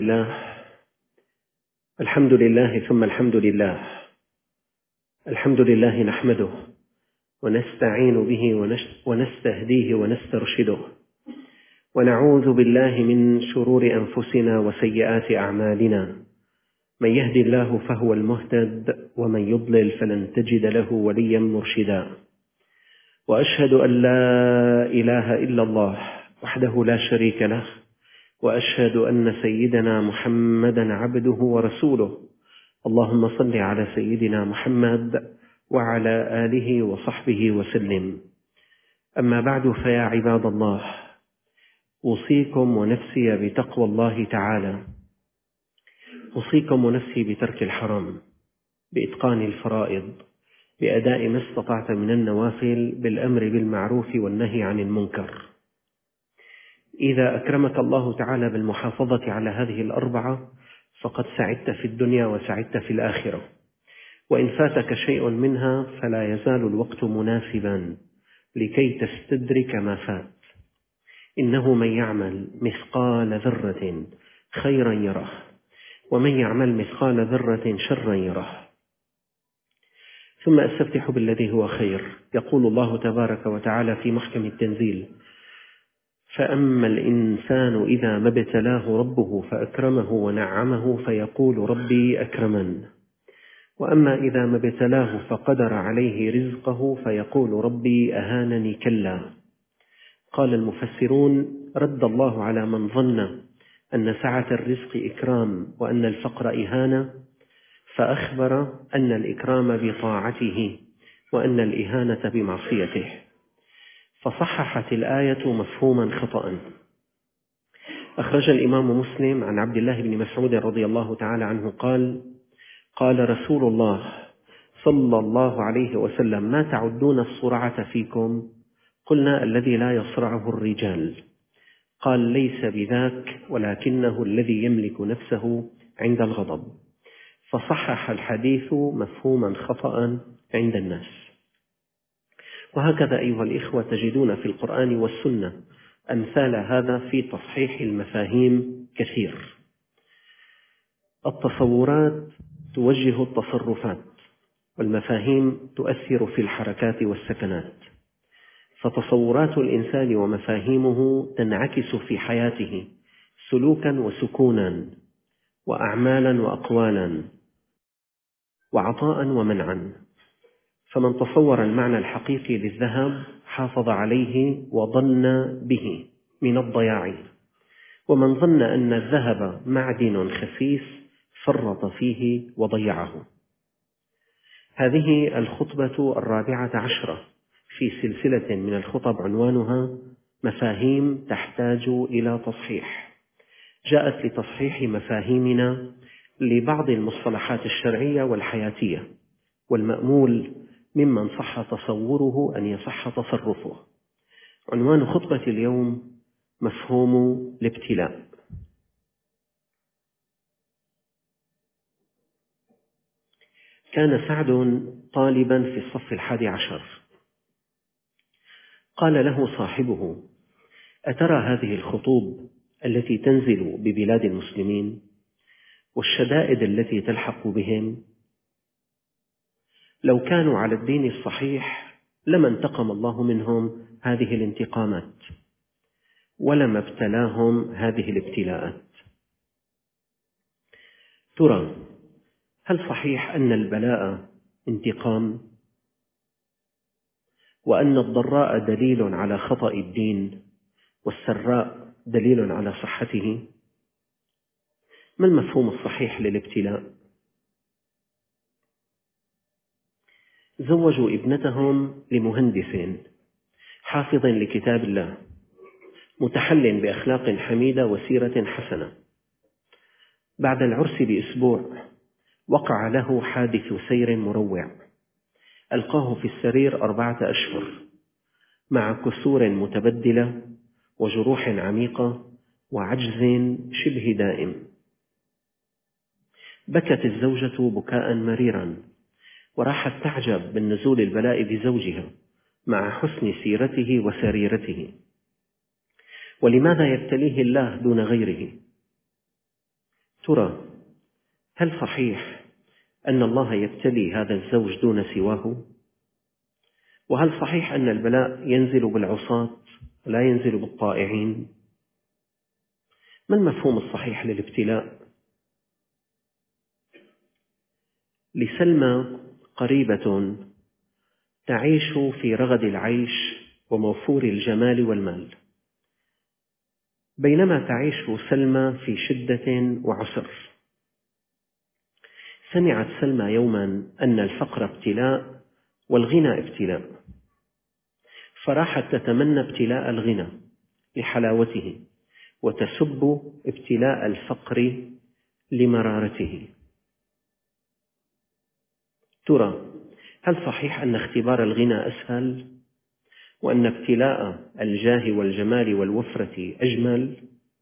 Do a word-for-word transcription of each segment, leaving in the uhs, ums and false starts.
لله الحمد لله ثم الحمد لله الحمد لله نحمده ونستعين به ونستهديه ونسترشده ونعوذ بالله من شرور أنفسنا وسيئات أعمالنا. من يهدي الله فهو المهتد ومن يضلل فلن تجد له وليا مرشدا. وأشهد أن لا إله إلا الله وحده لا شريك له، وأشهد أن سيدنا محمدا عبده ورسوله. اللهم صل على سيدنا محمد وعلى آله وصحبه وسلم. أما بعد، فيا عباد الله، أوصيكم ونفسي بتقوى الله تعالى. أوصيكم ونفسي بترك الحرام، بإتقان الفرائض، بأداء ما استطعت من النوافل، بالأمر بالمعروف والنهي عن المنكر. إذا أكرمك الله تعالى بالمحافظة على هذه الأربعة فقد سعدت في الدنيا وسعدت في الآخرة، وإن فاتك شيء منها فلا يزال الوقت مناسبا لكي تستدرك ما فات. إنه من يعمل مثقال ذرة خيرا يره، ومن يعمل مثقال ذرة شرا يره. ثم أستفتح بالذي هو خير. يقول الله تبارك وتعالى في محكم التنزيل: فأما الإنسان إذا ما ابتلاه ربه فأكرمه ونعمه فيقول ربي أكرمن، وأما إذا ما ابتلاه فقدر عليه رزقه فيقول ربي أهانني. كلا. قال المفسرون: رد الله على من ظن أن سعة الرزق إكرام وأن الفقر إهانة، فأخبر أن الإكرام بطاعته وأن الإهانة بمعصيته، فصححت الآية مفهوما خطأ. أخرج الإمام مسلم عن عبد الله بن مسعود رضي الله تعالى عنه قال: قال رسول الله صلى الله عليه وسلم: ما تعدون الصرعة فيكم؟ قلنا: الذي لا يصرعه الرجال. قال: ليس بذاك، ولكنه الذي يملك نفسه عند الغضب. فصحح الحديث مفهوما خطأ عند الناس. وهكذا أيها الإخوة تجدون في القرآن والسنة أمثال هذا في تصحيح المفاهيم كثير. التصورات توجه التصرفات، والمفاهيم تؤثر في الحركات والسكنات، فتصورات الإنسان ومفاهيمه تنعكس في حياته سلوكا وسكونا، وأعمالا وأقوالا، وعطاء ومنعا. فمن تصور المعنى الحقيقي للذهب حافظ عليه وظن به من الضياع، ومن ظن أن الذهب معدن خسيس فرط فيه وضيعه. هذه الخطبة الرابعة عشرة في سلسلة من الخطب عنوانها مفاهيم تحتاج إلى تصحيح. جاءت لتصحيح مفاهيمنا لبعض المصطلحات الشرعية والحياتية، والمأمول ممن صح تصوره أن يصح تصرفه. عنوان خطبة اليوم: مفهوم الابتلاء. كان سعد طالبا في الصف الحادي عشر. قال له صاحبه: أترى هذه الخطوب التي تنزل ببلاد المسلمين والشدائد التي تلحق بهم؟ لو كانوا على الدين الصحيح لما انتقم الله منهم هذه الانتقامات، ولما ابتلاهم هذه الابتلاءات. ترى، هل صحيح أن البلاء انتقام، وأن الضراء دليل على خطأ الدين والسراء دليل على صحته؟ ما المفهوم الصحيح للابتلاء؟ زوجوا ابنتهم لمهندس حافظ لكتاب الله متحل بأخلاق حميدة وسيرة حسنة. بعد العرس بأسبوع وقع له حادث سير مروع، ألقاه في السرير أربعة أشهر مع كسور متبدلة وجروح عميقة وعجز شبه دائم. بكت الزوجة بكاء مريرا، وراحت تعجب من نزول البلاء بزوجها مع حسن سيرته وسريرته. ولماذا يبتليه الله دون غيره؟ ترى هل صحيح أن الله يبتلي هذا الزوج دون سواه؟ وهل صحيح أن البلاء ينزل بالعصاة ولا ينزل بالطائعين؟ ما المفهوم الصحيح للابتلاء؟ لسلمى قريبة تعيش في رغد العيش وموفور الجمال والمال، بينما تعيش سلمى في شدة وعسر. سمعت سلمى يوما أن الفقر ابتلاء والغنى ابتلاء، فراحت تتمنى ابتلاء الغنى لحلاوته وتسب ابتلاء الفقر لمرارته. ترى هل صحيح أن اختبار الغنى أسهل وأن ابتلاء الجاه والجمال والوفرة أجمل؟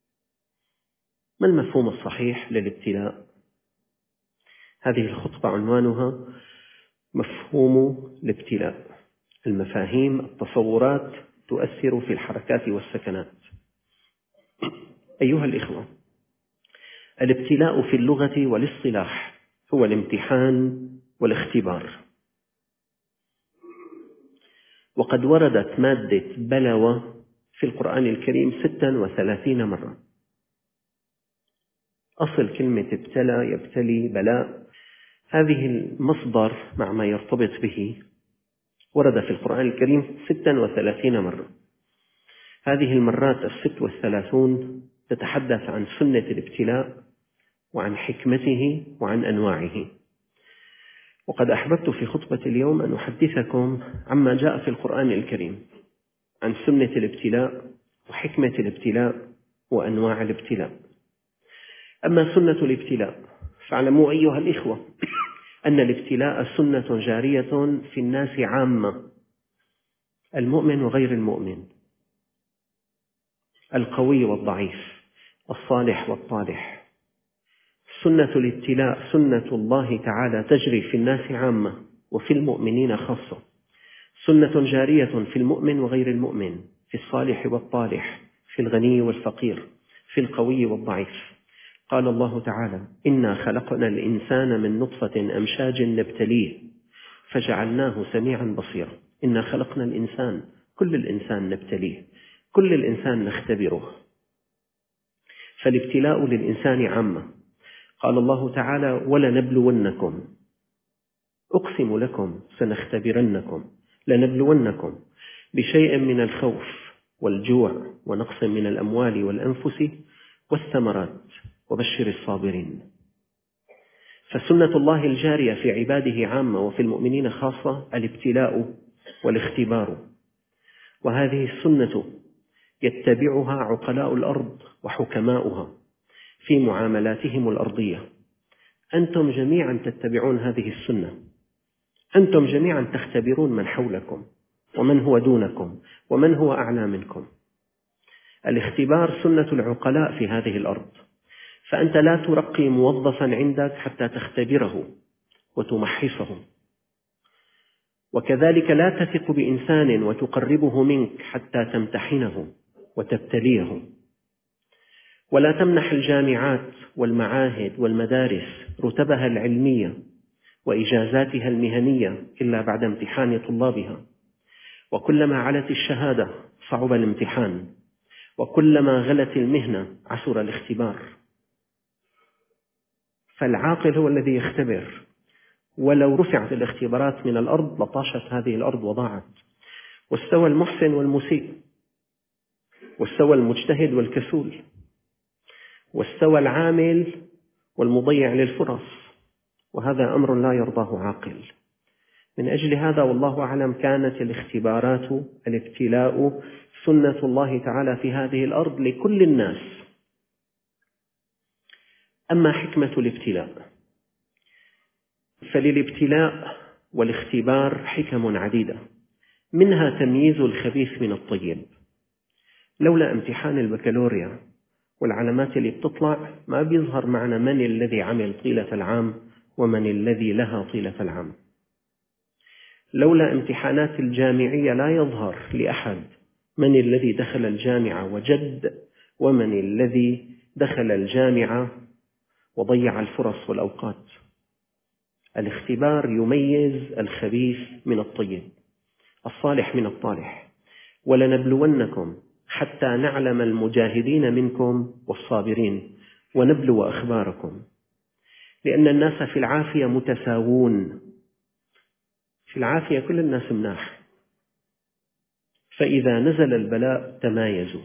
ما المفهوم الصحيح للابتلاء؟ هذه الخطبة عنوانها مفهوم الابتلاء، المفاهيم التصورات تؤثر في الحركات والسكنات. أيها الإخوة، الابتلاء في اللغة والاصطلاح هو الامتحان والاختبار، وقد وردت مادة بلوى في القرآن الكريم ستا وثلاثين مرة. أصل كلمة ابتلى يبتلي بلاء، هذه المصدر مع ما يرتبط به ورد في القرآن الكريم ستا وثلاثين مرة. هذه المرات الست والثلاثون تتحدث عن سنة الابتلاء وعن حكمته وعن أنواعه. وقد أحببت في خطبة اليوم أن أحدثكم عما جاء في القرآن الكريم عن سنة الابتلاء وحكمة الابتلاء وأنواع الابتلاء. أما سنة الابتلاء فاعلموا أيها الإخوة أن الابتلاء سنة جارية في الناس عامة، المؤمن وغير المؤمن، القوي والضعيف، الصالح والطالح. سنة الابتلاء سنة الله تعالى تجري في الناس عامة وفي المؤمنين خاصة، سنة جارية في المؤمن وغير المؤمن، في الصالح والطالح، في الغني والفقير، في القوي والضعيف. قال الله تعالى: إنا خلقنا الإنسان من نطفة أمشاج نبتليه فجعلناه سميعا بصيرا. إنا خلقنا الإنسان، كل الإنسان نبتليه، كل الإنسان نختبره، فالابتلاء للإنسان عامة. قال الله تعالى: ولنبلونكم، أقسم لكم سنختبرنكم، لنبلونكم بشيء من الخوف والجوع ونقص من الأموال والأنفس والثمرات وبشر الصابرين. فسنة الله الجارية في عباده عامة وفي المؤمنين خاصة الابتلاء والاختبار، وهذه السنة يتبعها عقلاء الأرض وحكماؤها في معاملاتهم الأرضية. أنتم جميعا تتبعون هذه السنة، أنتم جميعا تختبرون من حولكم ومن هو دونكم ومن هو أعلى منكم. الاختبار سنة العقلاء في هذه الأرض، فأنت لا ترقي موظفا عندك حتى تختبره وتمحصه، وكذلك لا تثق بإنسان وتقربه منك حتى تمتحنه وتبتليه، ولا تمنح الجامعات والمعاهد والمدارس رتبها العلمية وإجازاتها المهنية إلا بعد امتحان طلابها. وكلما علت الشهادة صعب الامتحان، وكلما غلت المهنة عسر الاختبار. فالعاقل هو الذي يختبر، ولو رفعت الاختبارات من الأرض لطاشت هذه الأرض وضاعت. واستوى المحسن والمسيء، واستوى المجتهد والكسول، واستوى العامل والمضيع للفرص، وهذا أمر لا يرضاه عاقل. من أجل هذا والله أعلم كانت الاختبارات الابتلاء سنة الله تعالى في هذه الأرض لكل الناس. أما حكمة الابتلاء فللابتلاء والاختبار حكم عديدة، منها تمييز الخبيث من الطيب. لولا امتحان البكالوريا والعلامات اللي بتطلع ما بيظهر معنا من الذي عمل طيلة العام ومن الذي لها طيلة العام. لولا امتحانات الجامعية لا يظهر لأحد من الذي دخل الجامعة وجد ومن الذي دخل الجامعة وضيع الفرص والأوقات. الاختبار يميز الخبيث من الطيب، الصالح من الطالح. ولنبلونكم حتى نعلم المجاهدين منكم والصابرين ونبلو أخباركم. لأن الناس في العافية متساوون، في العافية كل الناس مناح، فإذا نزل البلاء تمايزوا.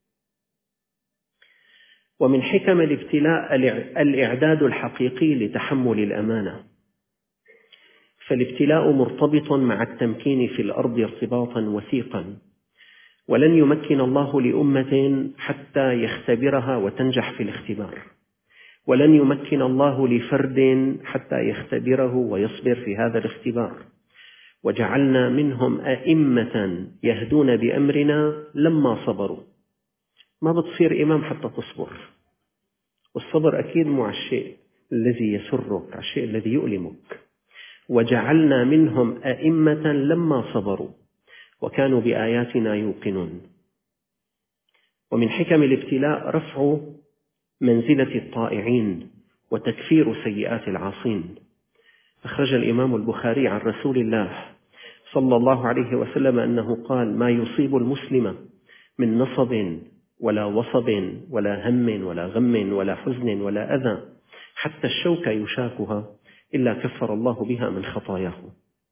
ومن حكم الابتلاء الإعداد الحقيقي لتحمل الأمانة، فالابتلاء مرتبط مع التمكين في الأرض ارتباطا وثيقا، ولن يمكن الله لأمة حتى يختبرها وتنجح في الاختبار، ولن يمكن الله لفرد حتى يختبره ويصبر في هذا الاختبار. وجعلنا منهم أئمة يهدون بأمرنا لما صبروا. ما بتصير إمام حتى تصبر، والصبر أكيد مو على الشيء الذي يسرك، على الشيء الذي يؤلمك. وجعلنا منهم أئمة لما صبروا وكانوا بآياتنا يوقنون. ومن حكم الابتلاء رفع منزلة الطائعين وتكفير سيئات العاصين. أخرج الإمام البخاري عن رسول الله صلى الله عليه وسلم أنه قال: ما يصيب المسلم من نصب ولا وصب ولا هم ولا غم ولا حزن ولا أذى حتى الشوكة يشاكها إلا كفر الله بها من خطاياه.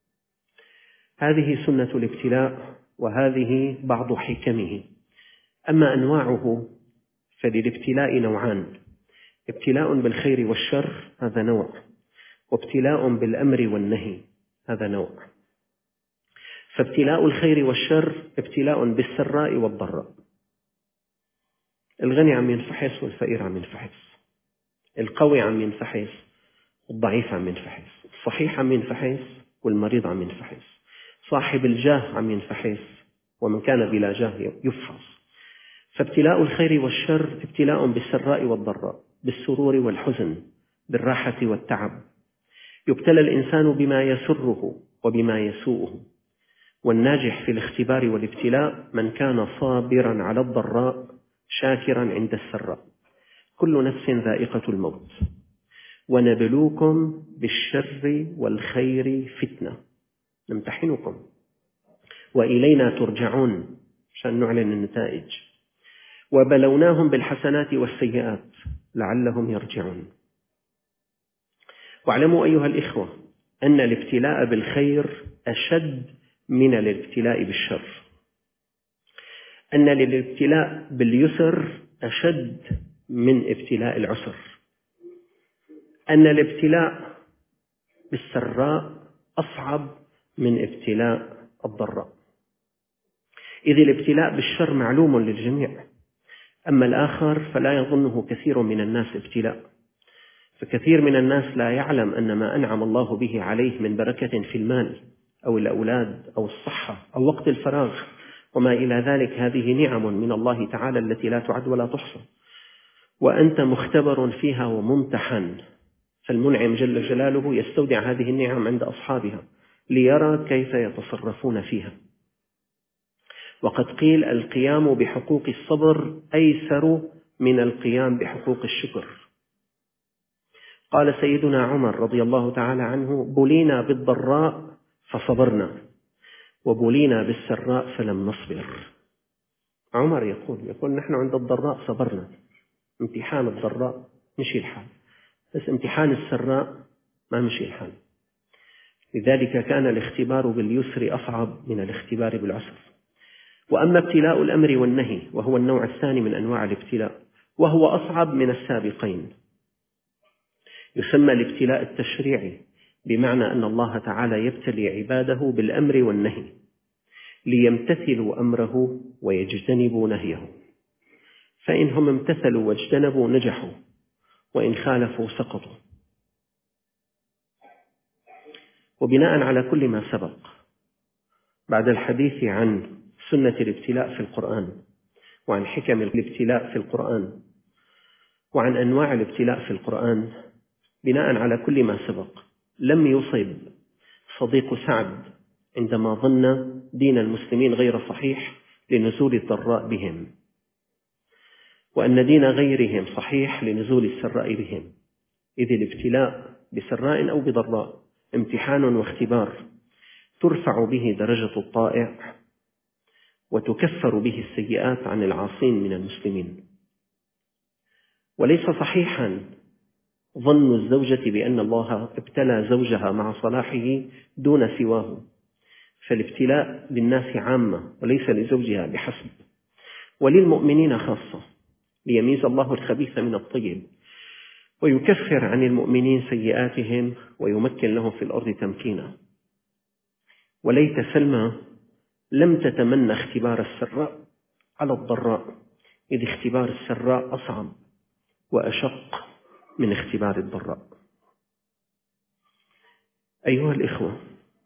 هذه سنة الابتلاء، وهذه بعض حكمه. أما أنواعه فللابتلاء نوعان: ابتلاء بالخير والشر، هذا نوع، وابتلاء بالأمر والنهي، هذا نوع. فابتلاء الخير والشر ابتلاء بالسراء والضراء. الغني عم ينفحص والفقير عم ينفحص، القوي عم ينفحص والضعيف عم ينفحص، الصحيح عم ينفحص والمريض عم ينفحص، صاحب الجاه عم ينفحص ومن كان بلا جاه يفحص. فابتلاء الخير والشر ابتلاء بالسراء والضراء، بالسرور والحزن، بالراحة والتعب. يبتلى الإنسان بما يسره وبما يسوءه. والناجح في الاختبار والابتلاء من كان صابرا على الضراء شاكرا عند السراء. كل نفس ذائقة الموت، ونبلوكم بالشر والخير فتنة، نمتحنكم وإلينا ترجعون عشان نعلن النتائج. وبلوناهم بالحسنات والسيئات لعلهم يرجعون. واعلموا أيها الإخوة أن الابتلاء بالخير أشد من الابتلاء بالشر، أن الابتلاء باليسر أشد من ابتلاء العسر، أن الابتلاء بالسراء أصعب من ابتلاء الضراء. إذ الابتلاء بالشر معلوم للجميع، أما الآخر فلا يظنه كثير من الناس ابتلاء. فكثير من الناس لا يعلم أن ما أنعم الله به عليه من بركة في المال أو الأولاد أو الصحة أو وقت الفراغ وما إلى ذلك، هذه نعم من الله تعالى التي لا تعد ولا تحصى، وأنت مختبر فيها وممتحن. فالمنعم جل جلاله يستودع هذه النعم عند أصحابها ليرى كيف يتصرفون فيها. وقد قيل: القيام بحقوق الصبر أيسر من القيام بحقوق الشكر. قال سيدنا عمر رضي الله تعالى عنه: بلينا بالضراء فصبرنا، وبلينا بالسراء فلم نصبر. عمر يقول يقول نحن عند الضراء صبرنا، امتحان الضراء مشي الحال، بس امتحان السراء ما مشي الحال. لذلك كان الاختبار باليسر أصعب من الاختبار بالعسر. وأما ابتلاء الأمر والنهي وهو النوع الثاني من أنواع الابتلاء، وهو أصعب من السابقين. يسمى الابتلاء التشريعي، بمعنى أن الله تعالى يبتلي عباده بالأمر والنهي ليمتثلوا أمره ويجتنبوا نهيه. فإنهم امتثلوا واجتنبوا نجحوا، وإن خالفوا سقطوا. وبناء على كل ما سبق، بعد الحديث عن سنة الابتلاء في القرآن، وعن حكم الابتلاء في القرآن، وعن أنواع الابتلاء في القرآن، بناء على كل ما سبق، لم يصب صديق سعد عندما ظن دين المسلمين غير صحيح لنزول الضراء بهم، وأن دين غيرهم صحيح لنزول السراء بهم. إذ الابتلاء بسراء أو بضراء امتحان واختبار ترفع به درجة الطائع وتكفر به السيئات عن العاصين من المسلمين. وليس صحيحا ظن الزوجة بأن الله ابتلى زوجها مع صلاحه دون سواه، فالابتلاء للناس عامة وليس لزوجها بحسب، وللمؤمنين خاصة، ليميز الله الخبيث من الطيب ويكفر عن المؤمنين سيئاتهم ويمكن لهم في الأرض تمكينا. وليت سلمى لم تتمنى اختبار السراء على الضراء، إذ اختبار السراء أصعب وأشق من اختبار الضراء. أيها الإخوة،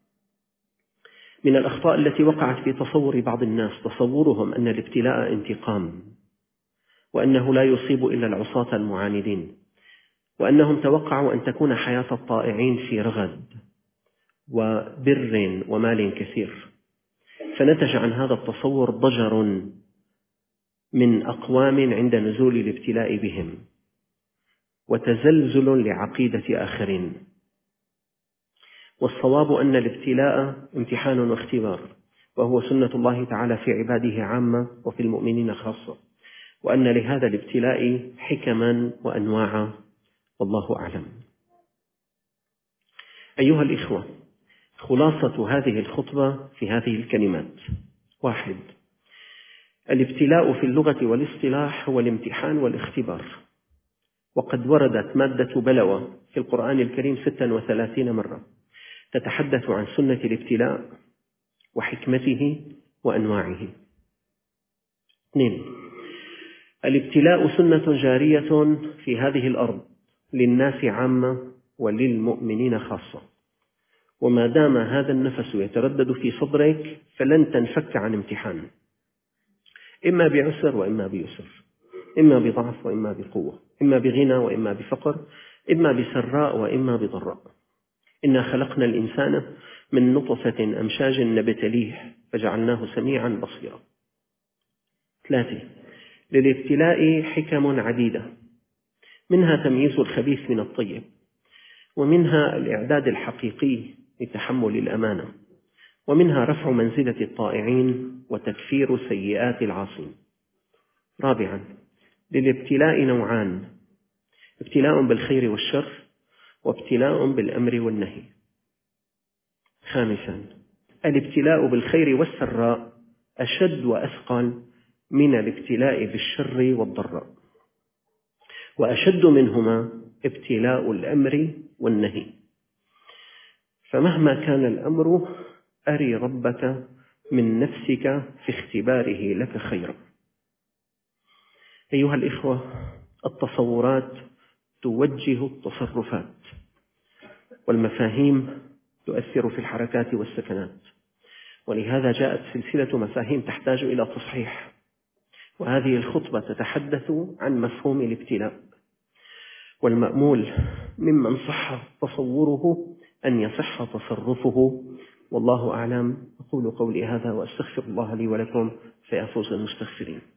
من الأخطاء التي وقعت في تصور بعض الناس تصورهم أن الابتلاء انتقام، وأنه لا يصيب إلا العصاة المعاندين، وأنهم توقعوا أن تكون حياة الطائعين في رغد وبر ومال كثير، فنتج عن هذا التصور ضجر من أقوام عند نزول الابتلاء بهم، وتزلزل لعقيدة آخرين. والصواب أن الابتلاء امتحان واختبار، وهو سنة الله تعالى في عباده عامة وفي المؤمنين خاصة، وأن لهذا الابتلاء حكما وأنواعا، والله أعلم. أيها الإخوة، خلاصة هذه الخطبة في هذه الكلمات: واحد، الابتلاء في اللغة والاصطلاح هو الامتحان والاختبار، وقد وردت مادة بلوى في القرآن الكريم ستة وثلاثين مرة تتحدث عن سنة الابتلاء وحكمته وأنواعه. اثنين، الابتلاء سنة جارية في هذه الأرض للناس عامة وللمؤمنين خاصة، وما دام هذا النفس يتردد في صدرك فلن تنفك عن امتحان، إما بعسر وإما بيسر، إما بضعف وإما بقوة، إما بغنى وإما بفقر، إما بسراء وإما بضراء. إنا خلقنا الإنسان من نطفة أمشاج نبتليه فجعلناه سميعا بصيرا. ثلاثة، للابتلاء حكم عديدة، منها تمييز الخبيث من الطيب، ومنها الإعداد الحقيقي لتحمل الأمانة، ومنها رفع منزلة الطائعين وتكفير سيئات العاصين. رابعا، للابتلاء نوعان: ابتلاء بالخير والشر، وابتلاء بالأمر والنهي. خامسا، الابتلاء بالخير والسراء أشد وأثقل من الابتلاء بالشر والضراء، وأشد منهما ابتلاء الأمر والنهي، فمهما كان الأمر أري ربك من نفسك في اختباره لك خيرا. أيها الإخوة، التصورات توجه التصرفات، والمفاهيم تؤثر في الحركات والسكنات، ولهذا جاءت سلسلة مفاهيم تحتاج إلى تصحيح، وهذه الخطبة تتحدث عن مفهوم الابتلاء، والمأمول ممن صح تصوره أن يصح تصرفه، والله أعلم. أقول قولي هذا وأستغفر الله لي ولكم فيفوز المستغفرين.